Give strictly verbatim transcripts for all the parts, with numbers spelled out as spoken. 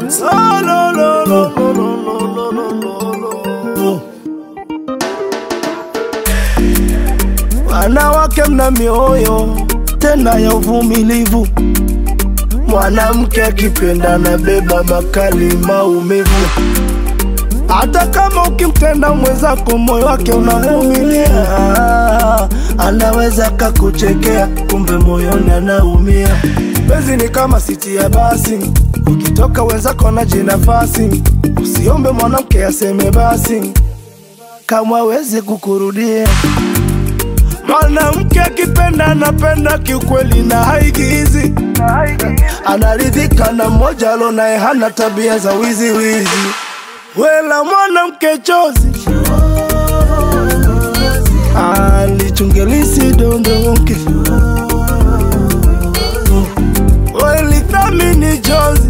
Oh, lo, lo, lo, lo, lo, lo, lo, lo. Wanawake mna mioyo tena ya uvumilivu. Mwanamke akipenda na beba makali maumivu. Hata kama ukimtenda mwenzako moyo wake unavumilia, anaweza kakuchekea kumbe moyoni anaumia. Penzi ni kama siti ya basi, ukitoka wenzako na jinafasi. Usiombe mwanamke aseme basi kama hawezi kukurudia. Mwanamke akipenda anapenda kiukweli na haigizi. Anaridhika na mmoja alonaye hana tabia za wizi wizi. Wela mwanamke chozi alichungelisi dondoke. Weli thamini chozi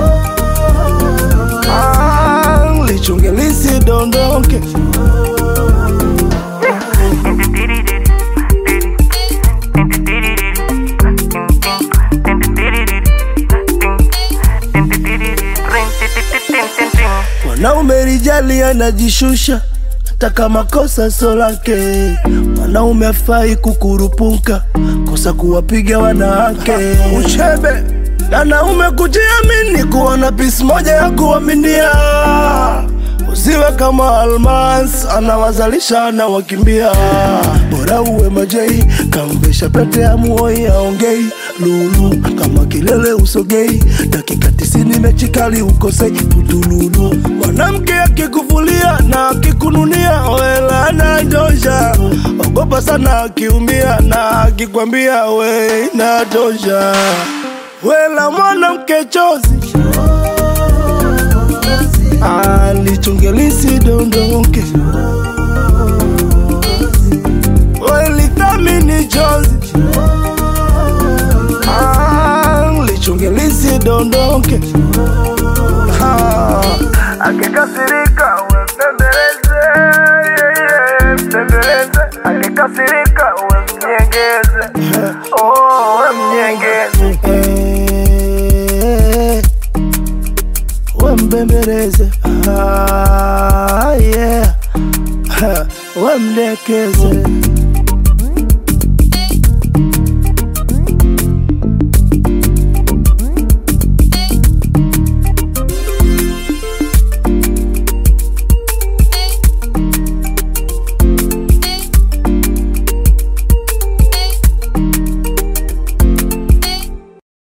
alichungelisi dondoke. Mwanaume rijali anajishusha hata kama kosa sio lake. Mwanaume afai kukurupuka kosa kuwapiga wanawake. Uchebe mwanaume kujiamini, kuona pisi moja ya kuaminia. Usiwe kama Almas anawazalisha na wakimbia. Bora uwe majei kamvesha pete ya muoi aongei. Lulu kama kilele usogei, dakika tisini mechi kali ukosei putululu. Mwanamke akikuvulia na akikununia wela anatosha. Ogopa sana akiumia na akikwambia we inatosha. Wela mwanamke chozi alichungelisi dondoke. Weli thamini chozi alichungelisi dondoke. Akikasirika uwe mbembeleze, mbembeleze. Akikasirika uwe mnyengeze, oh uwe mnyengeze. Uwe mbembeleze, ah yeah, uwe mdekeze.